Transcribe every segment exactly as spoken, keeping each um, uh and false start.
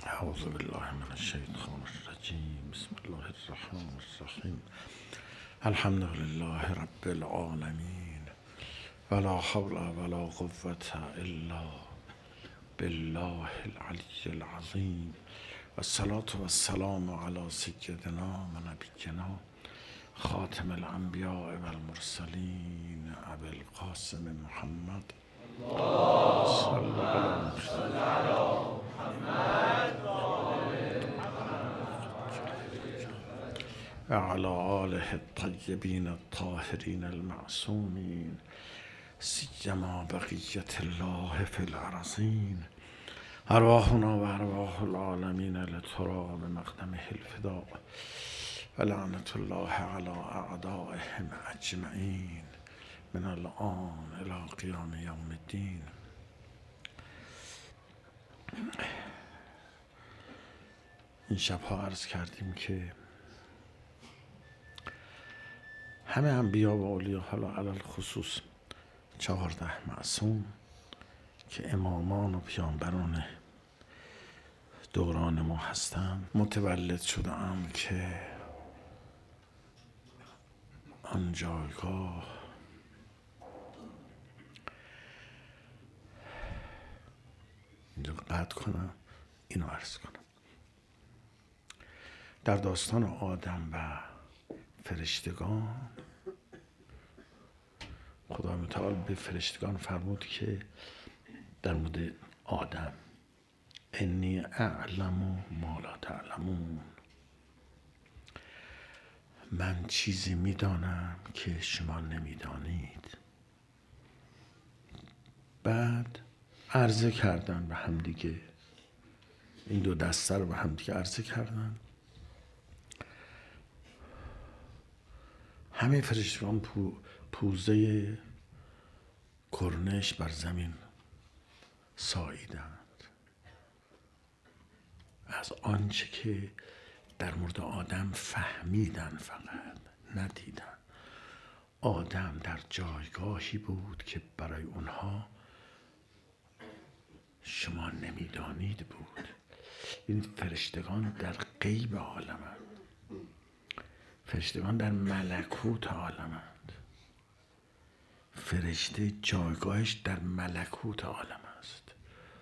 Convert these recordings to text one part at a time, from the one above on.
اعوذ بالله من الشیطان الرجیم. بسم الله الرحمن الرحیم. الحمد لله رب العالمین ولا حول ولا قوة الا بالله العلی العظیم و الصلاة و السلام علی سیدنا و نبینا خاتم الانبیاء و المرسلین ابی القاسم محمد صلی الله و علی آله الطیبین الطاهرین المعصومین سیما بقیت الله فی الارضین ارواحنا و ارواح العالمین لترا بمقدمه الفداء و لعنت الله علی اعدائهم اجمعین من الان الی قیام یوم الدین. این شبها عرض کردیم که همه انبیا و اولیاء، حالا علل خصوص چهارده معصوم که امامان و پیامبران دوران ما هستند، متولد شده ام که آن جایگاه اینجا قطع کنم، اینو عرض کنم. در داستان آدم و فرشتگان، خدا متعال به فرشتگان فرمود که در مورد آدم انی اعلم ما لا تعلمون، من چیزی میدانم که شما نمیدانید. بعد عرضه کردن به همدیگه، این دو دسته رو به همدیگه عرضه کردن. همه فرشتگان پو، پوزه کرنش بر زمین ساییدند از آنچه که در مورد آدم فهمیدن، فقط ندیدن. آدم در جایگاهی بود که برای اونها شما نمیدانید بود. این فرشتگان در غیب عالمند، فرشتگان در ملکوت عالمند. فرشته جایگاهش در ملکوت عالم است.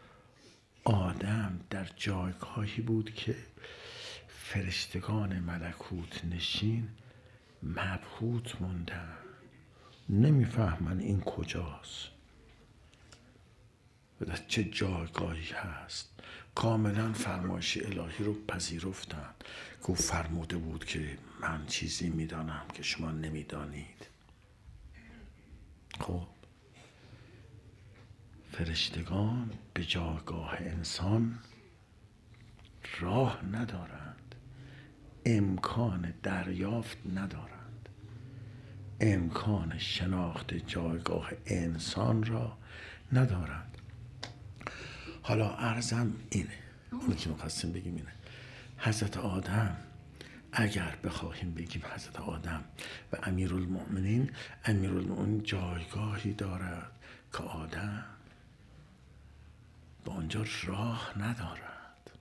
آدم در جایگاهی بود که فرشتگان ملکوت نشین مبهوت موندن، نمیفهمن این کجاست، در چه جایگاهی هست. کاملا فرمایش الهی رو پذیرفتن. گفت فرموده بود که من چیزی میدانم که شما نمیدانید. خب فرشتگان به جایگاه انسان راه ندارند، امکان دریافت ندارند، امکان شناخت جایگاه انسان را ندارند. حالا عرضم اینه، اونی که می‌خواستیم بگیم اینه. حضرت آدم، اگر بخواهیم بگیم حضرت آدم و امیرالمؤمنین، امیرالمؤمنین جایگاهی دارد که آدم به آنجا راه ندارد.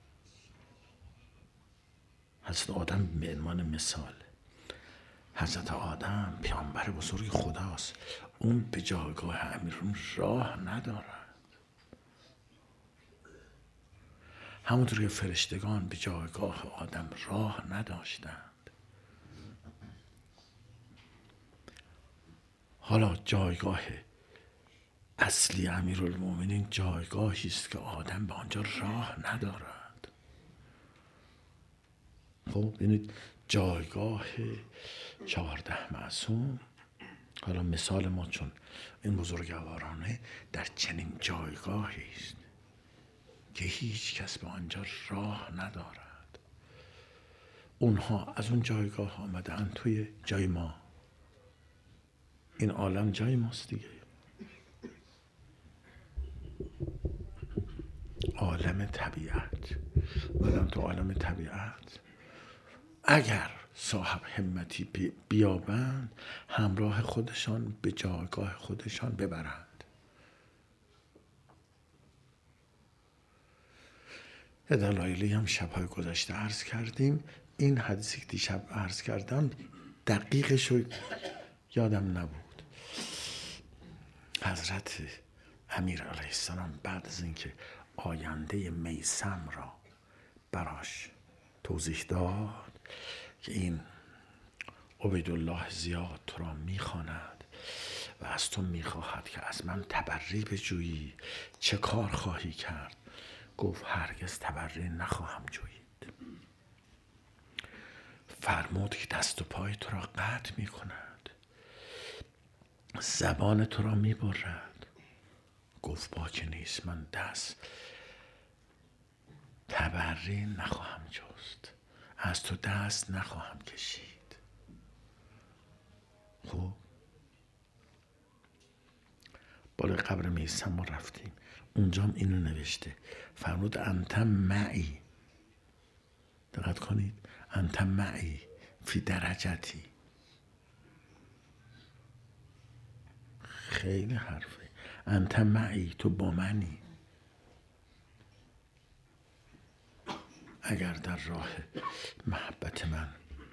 حضرت آدم به عنوان مثال، حضرت آدم پیامبر بزرگ خداست، اون به جایگاه امیرالمؤمنین راه ندارد. همونطور که فرشتگان به جایگاه آدم راه نداشتند. حالا جایگاه اصلی امیرالمؤمنین جایگاهی است که آدم به آنجا راه ندارد. خب ببینید جایگاه چهارده معصوم، حالا مثال ما چون این بزرگوارانه در چنین جایگاهی است که هیچ کس به آنجا راه ندارد. اونها از اون جایگاه آمدن توی جای ما. این عالم جای ماست دیگه. عالم طبیعت. آدم تو عالم طبیعت اگر صاحب همتی بیابند، همراه خودشان به جایگاه خودشان ببرند. یه دلایلی هم شبهای گذشته عرض کردیم. این حدیثی که دیشب عرض کردم دقیقش رو یادم نبود. حضرت امیر علیه السلام بعد از اینکه آینده میثم را براش توضیح داد که این عبیدالله زیاد تو را میخواند و از تو میخواهد که از من تبری بجویی، چه کار خواهی کرد؟ گفت هرگز تبری نخواهم جویید. فرمود که دست و پای تو را قطع میکند، زبان تو را میبرد. گفت باکی نیست، من دست تبری نخواهم جست، از تو دست نخواهم کشید. خب بالا قبر میثم ما رفتیم، اونجا هم اینو نوشته، فرمود انت معی، دقت کنید، انت معی فی درجتی. خیلی حرفه، انت معی، تو با منی. اگر در راه محبت من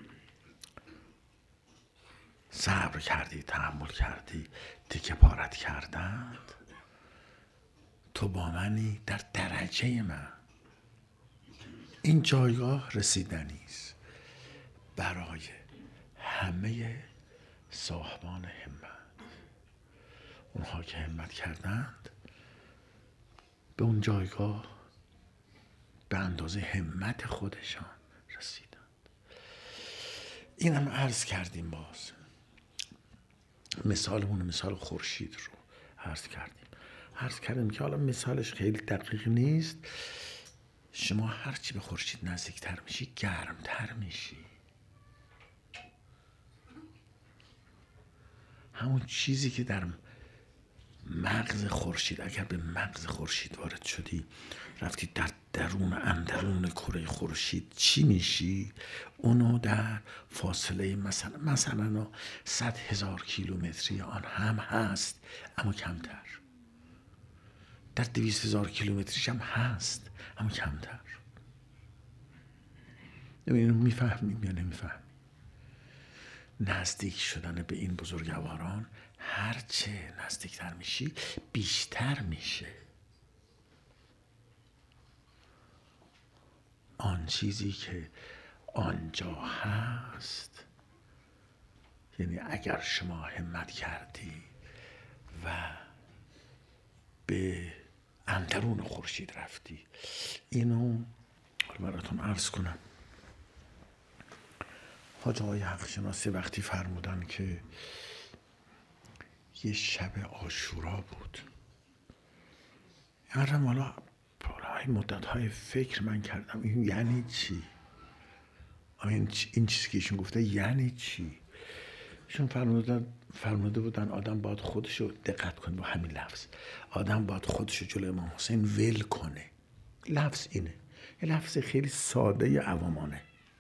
صبر کردی، تحمل کردی، تیکه پارت کردند، تو با منی در درجه من. این جایگاه رسیدنی است برای همه صاحبان همت. اونها که همت کردند به اون جایگاه به اندازه همت خودشان رسیدند. این هم عرض کردیم. باز مثالمون مثال خورشید رو عرض کردیم. عرض کردیم که حالا مثالش خیلی دقیق نیست. شما هرچی به خورشید نزدیکتر میشی گرمتر میشی. همون چیزی که در مغز خورشید، اگر به مغز خورشید وارد شدی، رفتی در درون اندرون کره خورشید، چی میشی؟ اونو در فاصله مثلا مثلا صد هزار کیلومتری آن هم هست، اما کمتر. در دویست هزار کیلومتریش هم هست، اما کمتر. اینو میفهمیم یا نمیفهمیم؟ نزدیک شدن به این بزرگواران، هرچه نزدیکتر میشی بیشتر میشه. آن چیزی که آنجا هست، یعنی اگر شما همت کردی و به اندرون خورشید رفتی، اینو براتون عرض کنم. حاج آقای حق شناسی وقتی فرمودن که یه شب عاشورا بود، یعنی حالا برای مدت‌های فکر من کردم این یعنی چی؟ این, این چیزی که ایشون گفته یعنی چی؟ ایشون فرمودن فرموده بودن آدم باید خودشو، دقت کنه با همین لفظ، آدم باید خودشو جلوی امام حسین ول کنه. لفظ اینه، یه لفظ خیلی ساده عوامانه.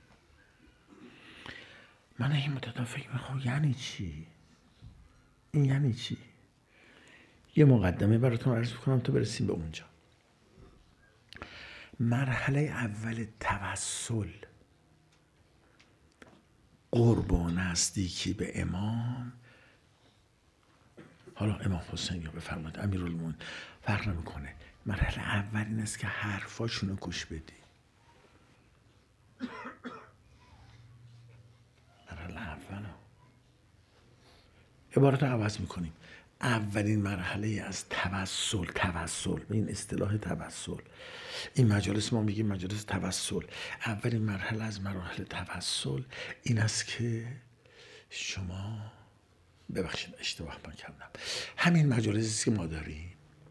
من این مدت فکر می‌کنم یعنی چی؟ این یعنی چی؟ یه مقدمه براتون عرض می‌کنم تا برسیم به اونجا. مرحله اول توسل، قرب و نزدیکی به امام، حالا امام حسین یا بفرمایید امیرالمومنین، فرق نمی‌کنه. مرحله اول این است که حرفاشونو گوش بدی. مرحله اول عبارت رو عوض میکنیم. اولین مرحله از توسل، توسل این اصطلاح توسل، این مجالس ما میگیم مجالس توسل. اولین مرحله از مراحل توسل این است که شما، ببخشید اشتباه من کردم، همین مجالسی که ما داریم،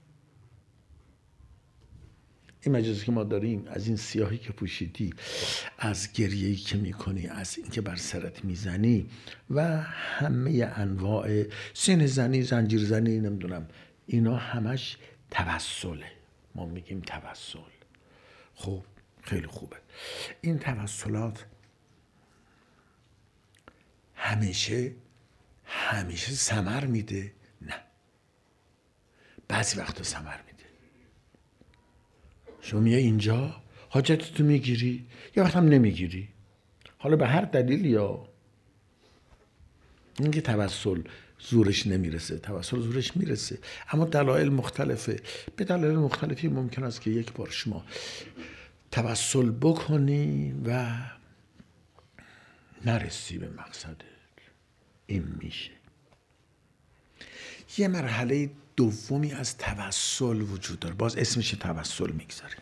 این مجالسی که ما داریم، از این سیاهی که پوشیدی، از گریه‌ای که میکنی، از اینکه بر سرت میزنی و همه انواع سینه زنی، زنجیر زنی، نمیدونم، اینا همش توسله. ما میگیم توسل. خب خیلی خوبه. این توسلات همیشه همیشه ثمر میده؟ نه، بعضی وقتا ثمر میده. شما میای اینجا، حاجتتو میگیری یا وقت هم نمیگیری، حالا به هر دلیل. یا اینکه توسل زورش نمیرسه، توسل زورش میرسه، اما دلایل مختلفه. به دلایل مختلفی ممکن است که یک بار شما توسل بکنی و نرسی به مقصدت. این میشه. یه مرحله دومی از توسل وجود داره، باز اسمش توسل میگذاریم.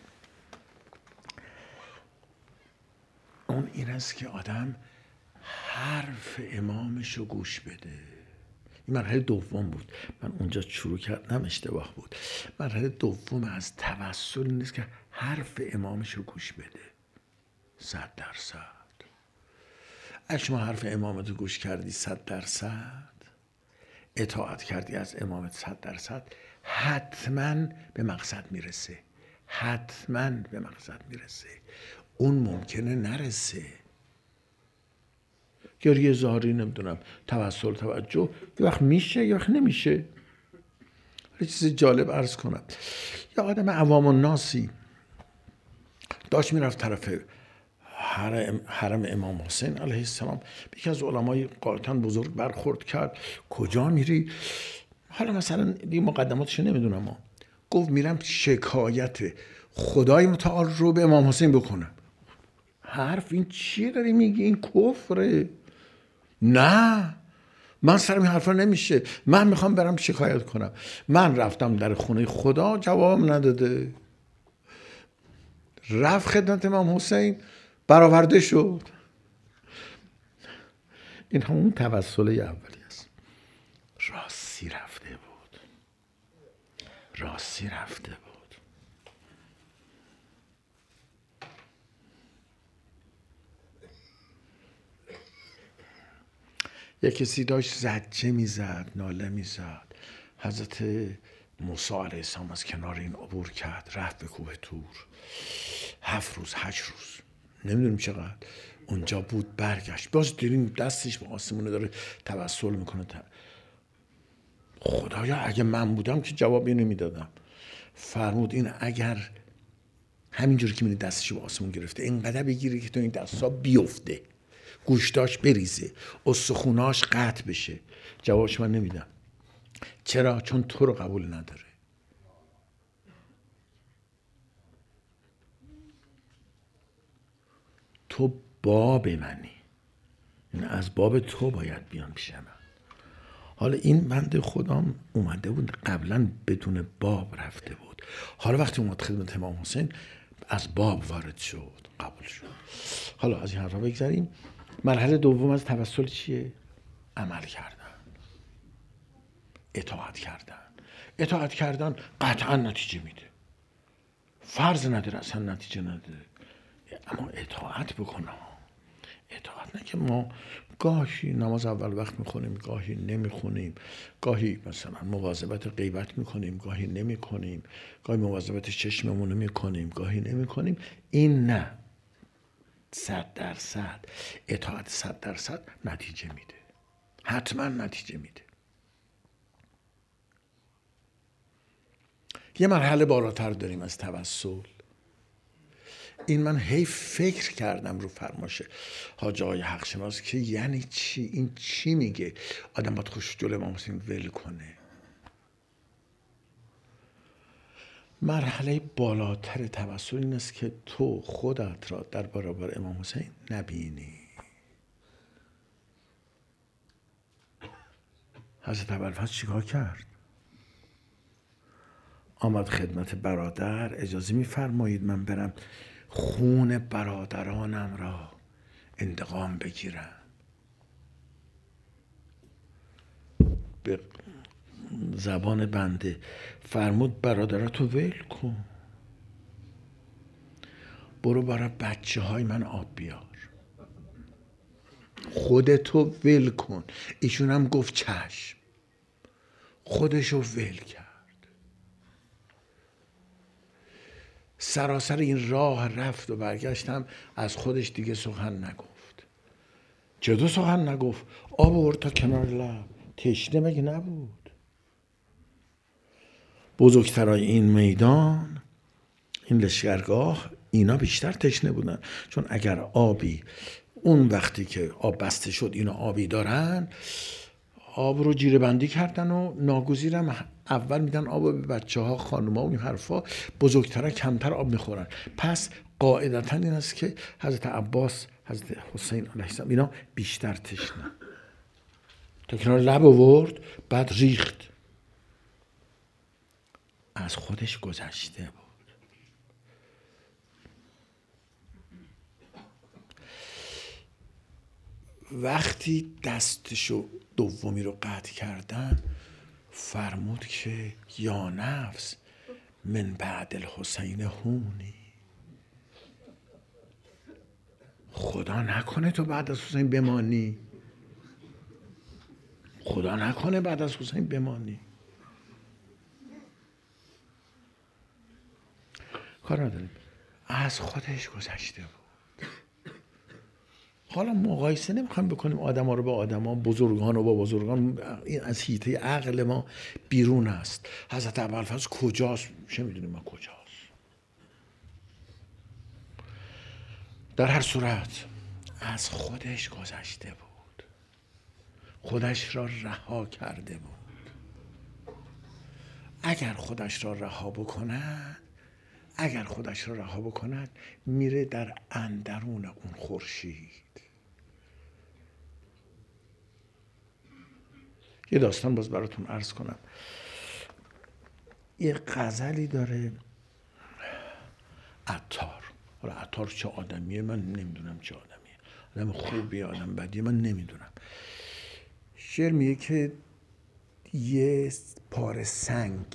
اون این است که آدم حرف امامش رو گوش بده. این مرحله دوم بود. من اونجا شروع کردم اشتباه بود. مرحله دوم از توسل این است که حرف امامش رو گوش بده. صد درصد. اگه شما حرف امامت رو گوش کردی صد درصد، اطاعت کردی از امامت صد درصد، حتما به مقصد میرسه. حتما به مقصد میرسه. اون ممکنه نرسه. گریه زاری، نمیدونم، توسل، توجه، یه وقت میشه یه وقت نمیشه. یه چیز جالب عرض کنم. یه آدم عوام الناسی داشت میرفت طرف حرم, حرم امام حسین علیه السلام. یکی از علمای قاطعاً بزرگ برخورد کرد. کجا میری؟ حالا مثلا دیگه مقدماتش نمیدونم. گفت میرم شکایت خدای متعال رو به امام حسین بکنم. حرف این چیه داری میگی؟ این کفره. نه، من سرم این حرفا نمیشه، من میخوام برم شکایت کنم. من رفتم در خونه خدا، جواب نداده. رفت خدمت امام حسین، برآورده شد. این همون توسل اولی است. راستی رفته بود. راستی رفته بود. یک کسی داشت زجه میزد، ناله میزد. حضرت موسی علیه السلام از کنار این عبور کرد، رفت به کوه طور. هفت روز هشت روز نمیدونیم چقدر اونجا بود، برگشت. باز دیدیم دستش به آسمونه داره توسل میکنه. خدایا اگه من بودم که جوابی نمیدادم. فرمود این اگر همینجوری که میبینی دستش به آسمون گرفته، اینقدر بگیری که تو این دستا بیفته، گوشتاش بریزه، استخوناش قطع بشه. جوابش من نمیدم. چرا؟ چون تو رو قبول نداره. تو باب منی، این از باب تو باید بیان پیش من. حالا این بنده خودم اومده بود قبلا بدون باب رفته بود، حالا وقتی اومد خدمت امام حسین از باب وارد شد، قبول شد. حالا از این حرفا بگذاریم. مرحله دوم از توسل چیه؟ عمل کردن، اطاعت کردن. اطاعت کردن قطعا نتیجه میده، فرض نداره اصلا نتیجه نداره، اما اطاعت بکنه. اطاعت نه که ما گاهی نماز اول وقت میخونیم، گاهی نمیخونیم، گاهی مثلا مواظبت غیبت میکنیم، گاهی نمیکنیم، گاهی مواظبت چشممون میکنیم، گاهی نمیکنیم. این نه، صد درصد اطاعت صد درصد نتیجه میده، حتما نتیجه میده. یه مرحله بالاتر داریم از توسل. این من هی فکر کردم رو فرمایش حاج آقای حق شناس که یعنی چی؟ این چی میگه؟ آدم باید خوش جلوی امام حسین ول کنه. مرحله بالاتر توسل این است که تو خودت را در برابر امام حسین نبینی. حضرت ابوالفضل چیکار کرد؟ آمد خدمت برادر، اجازه میفرمایید من برم خون برادرانم را انتقام بگیرم. به زبان بنده فرمود برادراتو ول کن، برو برای بچه های من آب بیار، خودتو ول کن. ایشون هم گفت چشم، خودشو ول کرد. سراسر این راه رفت و برگشتم، از خودش دیگه سخن نگفت. چطور سخن نگفت؟ آب آورد تا کنار لب. تشنه مگه نبود؟ بزرگترای این میدان، این لشکرگاه، اینا بیشتر تشنه بودن، چون اگر آبی اون وقتی که آب بسته شد اینا آبی دارن، آب رو جیره بندی کردن و ناگزیرم اول میدن آب به بچه ها، خانوما و این حرفا، بزرگتر کمتر آب میخورن. پس قاعدتا این است که حضرت عباس، حضرت حسین علیه السلام اینا بیشتر تشنه، تا کنار لب آورد، بعد ریخت. از خودش گذشته بود. وقتی دستشو دومی رو قطع کردن، فرمود که یا نفس من بعد الحسین هونی، خدا نکنه تو بعد از حسین بمانی، خدا نکنه بعد از حسین بمانی. کار نداریم، از خودش گذشته بود. حالا مقایسه نمیخوایم بکنیم آدم ها رو با آدم ها، بزرگان رو با بزرگان، این از حیطه عقل ما بیرون است. حضرت ابوالفضل کجاست؟ چه میدونیم ما کجاست. در هر صورت از خودش گذشته بود، خودش را رها کرده بود. اگر خودش را رها بکند اگر خودش را رها بکند میره در اندرون اون خورشید. یه داستان باز براتون عرض کنم. یه غزلی داره عطار. حالا عطار چه آدمیه من نمیدونم، چه آدمیه، آدم خوبیه آدم بدیه من نمیدونم. شعر میگه که یه پاره سنگ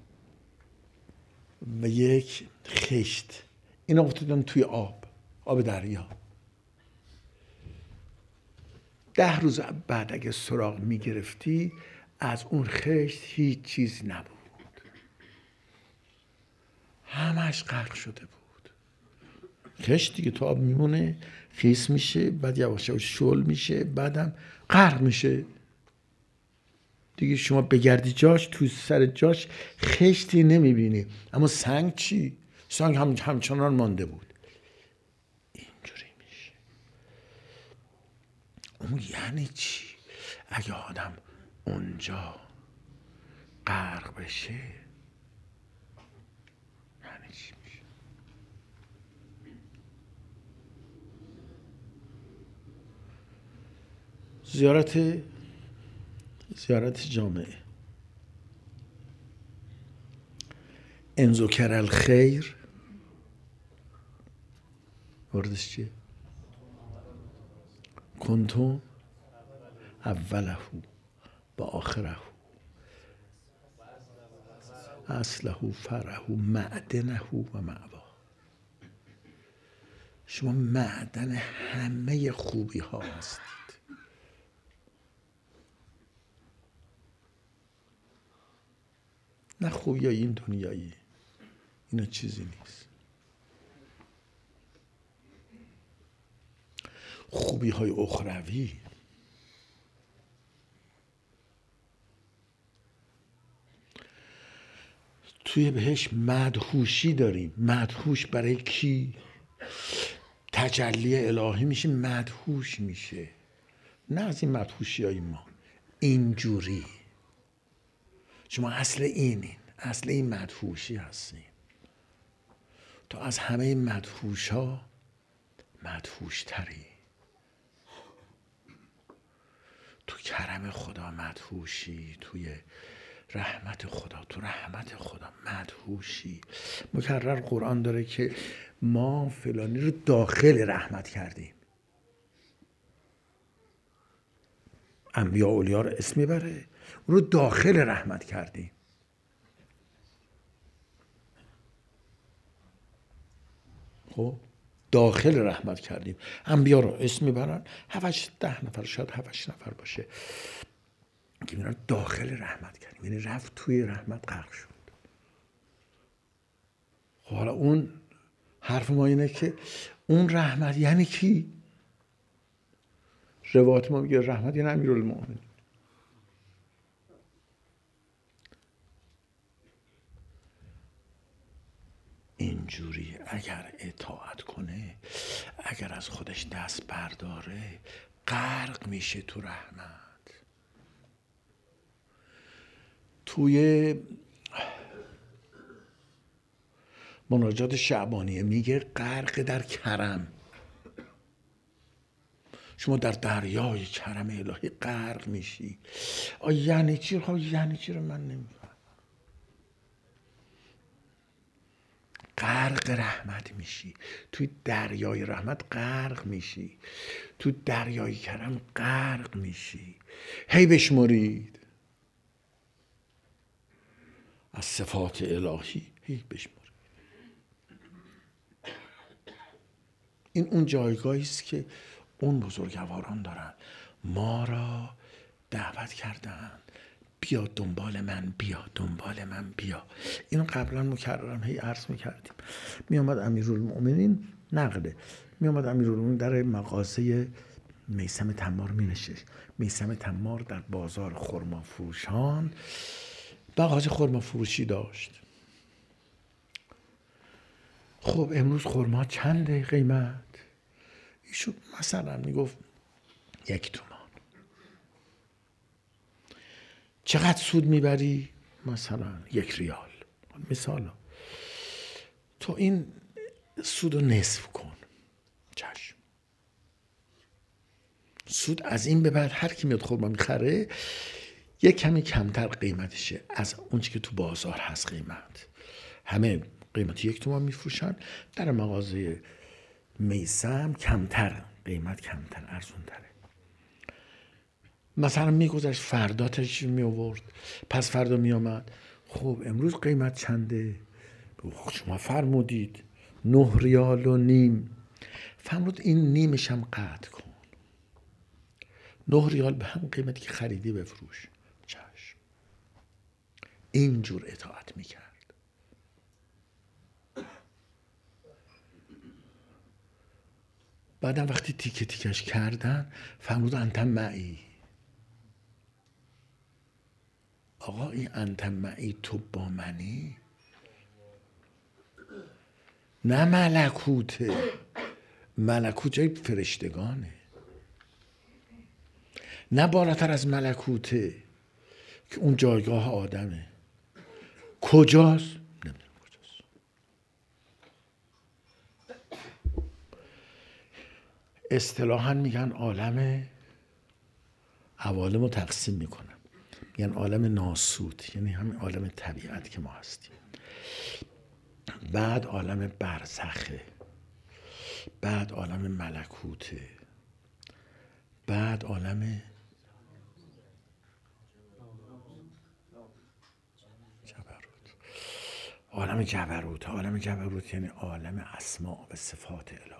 و یک خشت، اینا افتادن توی آب، آب دریا. ده روز بعد اگه سراغ میگرفتی از اون خشت هیچ چیز نبود، همش غرق شده بود. خشت دیگه تو آب میمونه، خیس میشه، بعد یواش یواش شل میشه، بعدم غرق میشه دیگه. شما بگردی جاش، تو سر جاش خشتی نمیبینی. اما سنگ چی؟ سنگ هم همچنان مانده بود. اینجوری میشه. اون یعنی چی؟ اگه آدم اونجا غرق بشه یعنی چی میشه؟ زیارت زیارت جامعه. ان ذکر الخیر، وردش چیه؟ کنتم اوله با آخره، اصله فرعه معدنه و معوا. شما معدن همه خوبی ها هستید. نه خوبی های این دنیایی، اینا چیزی نیست. خوبی های اخروی، توی بهش مدهوشی داریم. مدهوش برای کی؟ تجلی الهی میشه، مدهوش میشه. نه از این مدهوشی های ما اینجوری. شما اصل اینین، اصل این مدهوشی هستین. تو از همه مدهوش ها مدهوش تری. تو کرم خدا مدهوشی، توی رحمت خدا، تو رحمت خدا مدهوشی. مکرر قرآن داره که ما فلانی رو داخل رحمت کردیم. انبیا اولیا رو اسم میبره، اون رو داخل رحمت کردیم. خب داخل رحمت کردیم. انبیا رو اسم میبرن، هفتش ده نفر، شاید هفتش نفر باشه که اینا داخل رحمت کردیم، یعنی رفت توی رحمت غرق شد. خب حالا اون حرف ما اینه که اون رحمت یعنی کی؟ روایت ما میگه رحمت یعنی امیرالمومنین. اینجوری اگر اطاعت کنه، اگر از خودش دست برداره، غرق میشه تو رحمت. توی مناجات شعبانیه میگه غرق در کرم. شما در دریای کرم الهی غرق میشی. آ یعنی چی؟ ها یعنی چی رو من نمیفهم. غرق رحمت میشی، توی دریای رحمت غرق میشی، تو دریای کرم غرق میشی. هی بشمرید از صفات الهی، هی بشمرید. این اون جایگاهی است که اون بزرگواران دارن، ما را دعوت کردن بیا دنبال من، بیا دنبال من، بیا. اینو قبلا مکررم هی عرض میکردیم. میامد امیرالمؤمنین نقله، میامد امیرالمؤمنین در مغازه میثم تمار مینشست. میثم تمار در بازار خرما فروشان مغازه خرما فروشی داشت. خب امروز خرما چنده قیمت؟ ایشون مثلا میگفت یک تومان. چقدر سود میبری؟ مثلا یک ریال. مثلا تو این سود رو نصف کن. چشم. سود از این به بعد هر کی میاد خرما میخره یک کمی کمتر قیمتشه از اون چی که تو بازار هست. قیمت همه قیمت یک تومان میفروشن، در مغازه میثم کمتر، قیمت کمتر، ارزون تره. مثلا میگذشت، فردا تشریف می آورد، پس فردا می آمد. خب امروز قیمت چنده؟ شما فرمودید نه ریال و نیم. فرمود این نیمش هم قطع کن، نه ریال به هم قیمتی که خریدی بفروش. چشم. اینجور اطاعت میکرد. بعدم وقتی تیکه تیکش کردن فرمود انت معی. آقا این انت معی، تو با منی؟ نه ملکوته، ملکوت جای فرشتگانه، نه بالاتر از ملکوته که اون جایگاه آدمه. کجاست؟ نمیدونم کجاست. اصطلاحاً میگن عالم، عوالم رو تقسیم میکنن، میگن عالم ناسوت، یعنی همین عالم طبیعت که ما هستیم، بعد عالم برزخه، بعد عالم ملکوته، بعد عالم جبروت. عالم جبروت، عالم جبروت یعنی عالم اسماء و صفات الهی.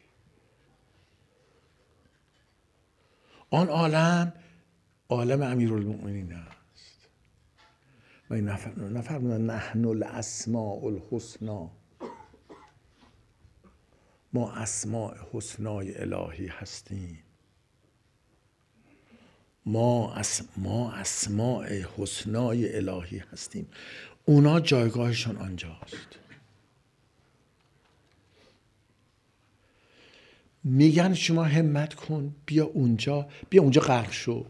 آن عالم عالم امیرالمؤمنین است. و این نفرمودن نحن الاسماء الحسنا، ما اسماء حسنای الهی هستیم. ما اس ما اسماء حسنای الهی هستیم. اونا جایگاهشون آنجاست. میگن شما همت کن، بیا اونجا، بیا اونجا غرق شو.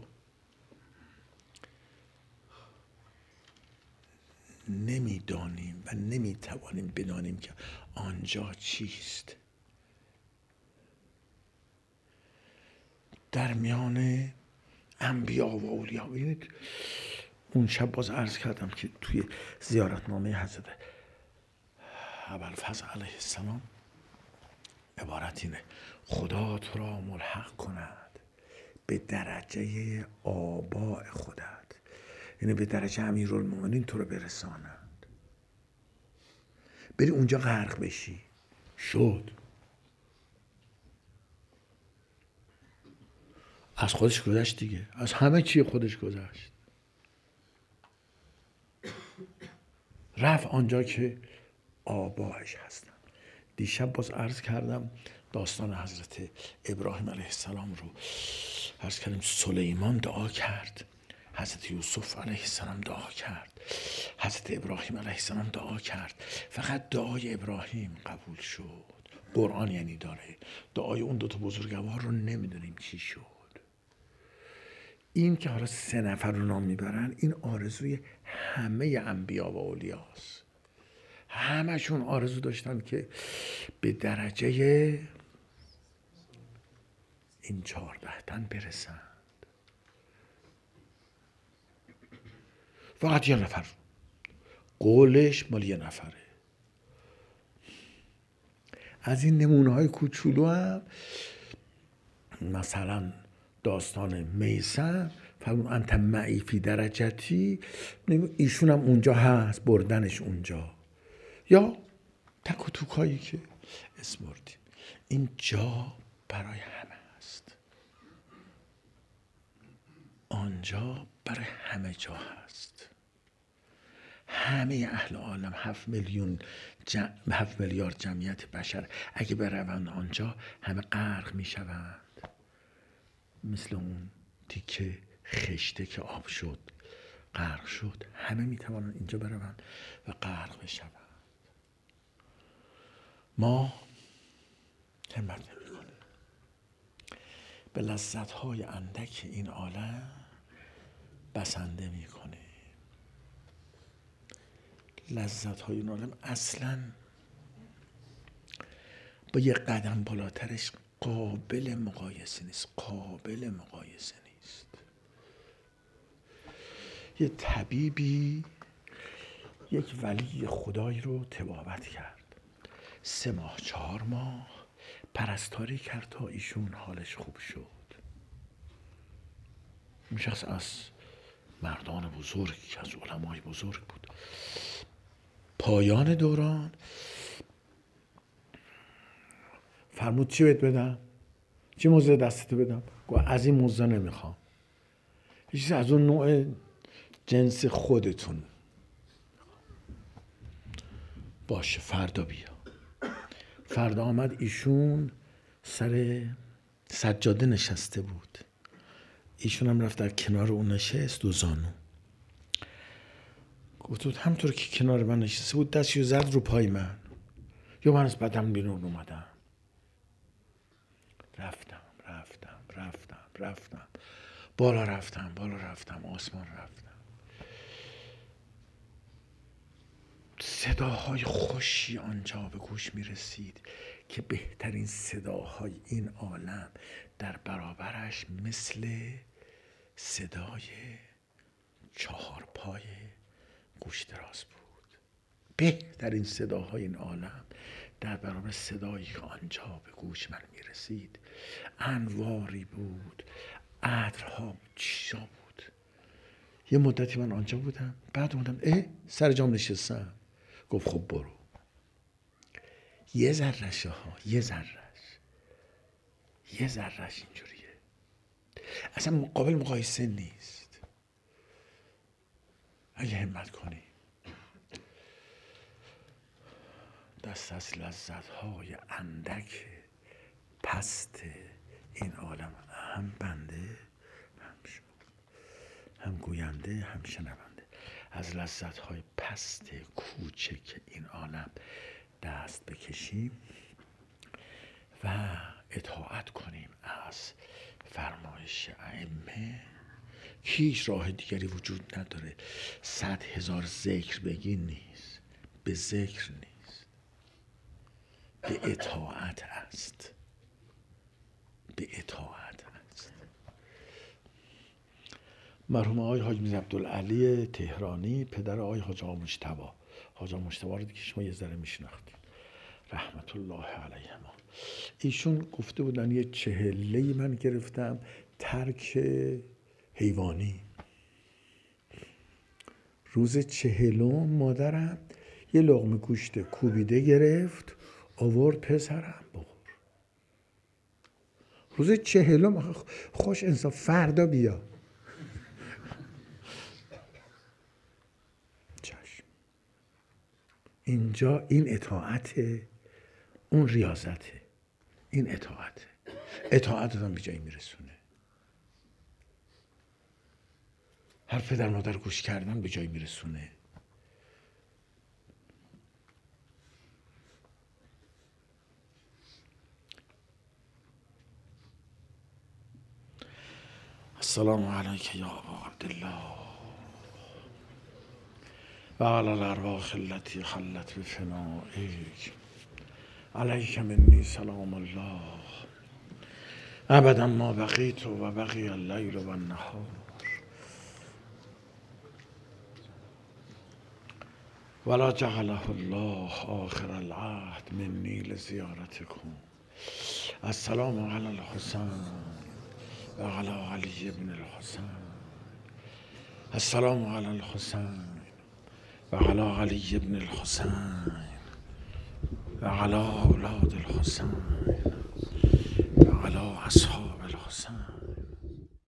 نمیدانیم و نمیتوانیم بدانیم که آنجا چیست. در میان انبیا و اولیا، ببینید اون شب باز عرض کردم که توی زیارتنامه حضرت ابوالفضل علیه السلام عبارت اینه: خدا تو را ملحق کند به درجه آباء خودت، یعنی به درجه امیرالمؤمنین تو رو برساند، بری اونجا غرق بشی. شد. از خودش گذشت دیگه، از همه چی خودش گذشت، رفت آنجا که آبایش هستن. دیشب باز عرض کردم داستان حضرت ابراهیم علیه السلام رو عرض کردم. سلیمان دعا کرد حضرت یوسف علیه السلام دعا کرد، حضرت ابراهیم علیه السلام دعا کرد، فقط دعای ابراهیم قبول شد. قرآن یعنی داره، دعای اون دوتا بزرگوار رو نمیدونیم چی شد. این که حالا سه نفر رو نام میبرن، این آرزوی همه انبیا و اولیاست. همشون آرزو داشتن که به درجه این چهارده تن برسن. فقط یه نفر قولش مال یه نفره. از این نمونه های کوچولو هم مثلا داستان میثم، فرمون انت معی فی درجتی، ایشون هم اونجا هست، بردنش اونجا. یا تک و توک هایی که اسم بردیم، این جا برای همه هست، آنجا برای همه جا هست. همه اهل عالم، هفت میلیون جم... هفت میلیارد جمعیت بشر اگه بروند آنجا، همه غرق میشوند. مثل اون تیکه خشته که آب شد غرق شد، همه میتوانند اینجا بروند و غرق بشوند. ما همت نمی‌کنیم به لذت‌های اندک این عالم بسنده می‌کنیم. لذت‌های این عالم اصلاً با یه قدم بالاترش قابل مقایسه نیست، قابل مقایسه نیست. یه طبیبی یک ولی خدای رو طبابت کرد، سه ماه چهار ماه پرستاری کرد تا ایشون حالش خوب شد. این شخص از مردان بزرگی که از علمای بزرگ بود. پایان دوران فرمود چی بهت بدم؟ چی موزه دستتو بدم؟ گفت از این موزه نمیخوام، یه چیز از اون نوع جنس خودتون باشه، فردا بیا. فردا آمد، ایشون سر سجاده نشسته بود، ایشون هم رفت در کنار اون نشست، دو زانو. گفت همطور که کنار من نشسته بود دستشو زد رو پای من، یا من از بدم بیرون اومدم. رفتم رفتم رفتم رفتم بالا رفتم بالا رفتم آسمان رفتم. صداهای خوشی آنجا به گوش می رسید که بهترین صداهای این عالم در برابرش مثل صدای چهار پای گوش‌دراز بود. بهترین صداهای این عالم در برابر صدایی که آنجا به گوش من می رسید انواری بود، عطرها بود، چیزا بود. یه مدتی من آنجا بودم، بعد اومدم اه سر جام نشستم. گفت خب برو. یه ذره‌ش ها یه ذره‌ش یه ذره‌ش اینجوریه، اصلا مقابل مقایسه نیست. اگه همت کنی دست از لذت‌های اندک پست این عالم، هم بنده هم شما، هم گوینده هم شنونده، از لذت‌های پست کوچک این عالم دست بکشیم و اطاعت کنیم از فرمایش ائمه که هیچ راه دیگری وجود نداره. صد هزار ذکر بگی نیست، به ذکر نیست، به اطاعت است، به اطاعت است. مرحوم آقای حاج میرزا عبدالعلی تهرانی، پدر آقای حاج آقا مجتبی، حاج آقا مجتبی رو دیگه شما یه ذره میشناختید رحمت الله علیهما، ایشون گفته بودن یه چهله‌ای من گرفتم ترک حیوانی. روز چهلم مادرم یه لقمه گوشت کوبیده گرفت آورد پسرم بخور. روز چهلم خوش انصاف، فردا بیا. چشم. اینجا این اطاعته، اون ریاضته، این اطاعته. اطاعت آدم به جایی میرسونه. حرف پدر مادر گوش کردن به جای میرسونه. السلام علیک یا ابا عبدالله و علی الارواح التي خلت بفنائک علیک منی سلام الله ابدا ما بقیت و بقی اللیل و النهار ولا جعله الله آخر العهد منی لزیارتکم. السلام علی الحسین و علی علی ابن الحسین. السلام علی الحسین و علی علی ابن الحسین و علی اولاد الحسین و علی اصحاب الحسین.